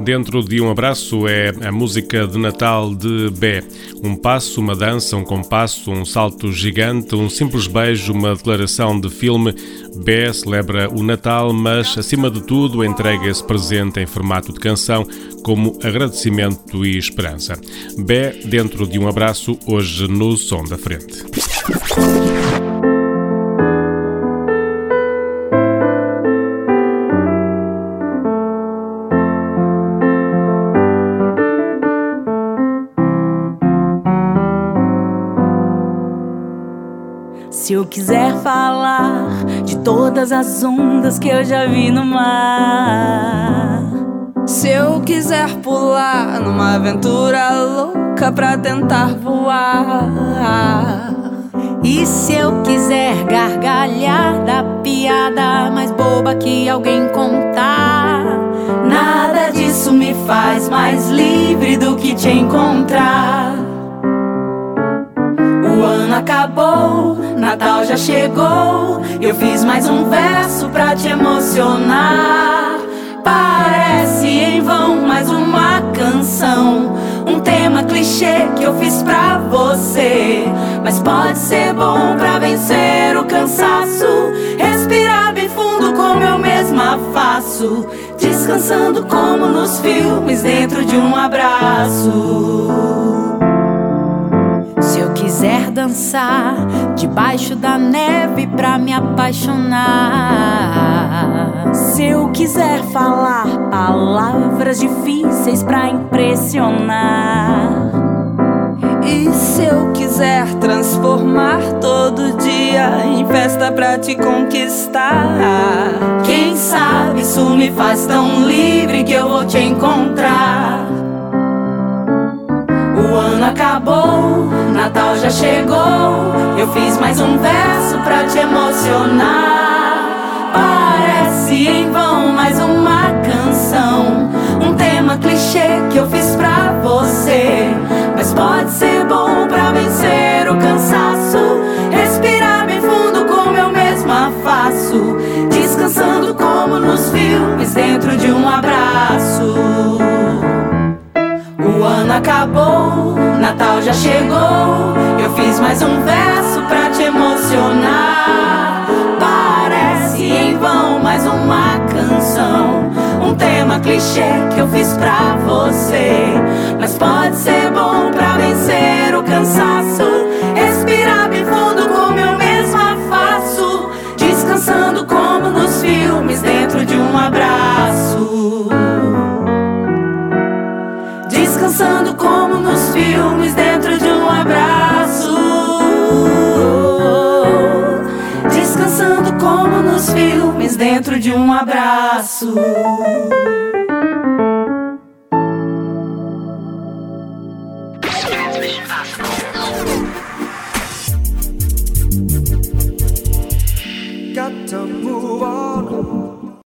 Dentro de um abraço é a música de Natal de Bé. Um passo, uma dança, um compasso, um salto gigante, um simples beijo, uma declaração de filme. Bé celebra o Natal, mas, acima de tudo, entrega esse presente em formato de canção como agradecimento e esperança. Bé, dentro de um abraço, hoje no Som da Frente. Se eu quiser falar de todas as ondas que eu já vi no mar, se eu quiser pular numa aventura louca pra tentar voar, e se eu quiser gargalhar da piada mais boba que alguém contar, nada disso me faz mais livre do que te encontrar. O ano acabou, Natal já chegou, eu fiz mais um verso pra te emocionar. Parece em vão mais uma canção, um tema clichê que eu fiz pra você, mas pode ser bom pra vencer o cansaço. Respirar bem fundo como eu mesma faço, descansando como nos filmes dentro de um abraço. Se eu quiser dançar debaixo da neve pra me apaixonar, se eu quiser falar palavras difíceis pra impressionar, e se eu quiser transformar todo dia em festa pra te conquistar, quem sabe isso me faz tão livre que eu vou te encontrar. O ano acabou, Natal já chegou, eu fiz mais um verso pra te emocionar. Parece em vão mais uma canção, um tema clichê que eu fiz pra você, mas pode ser bom pra vencer o cansaço. Respirar bem fundo como eu mesma faço, descansando como nos filmes dentro de um abraço. O ano acabou, Natal já chegou, eu fiz mais um verso pra te emocionar. Parece em vão mais uma canção, um tema clichê que eu fiz pra você, mas pode ser bom pra vencer o cansaço. Respirar bem fundo como eu mesma faço, descansando como nos filmes dentro de um abraço. Descansando como nos filmes dentro de um abraço. Descansando como nos filmes dentro de um abraço. Got to move on.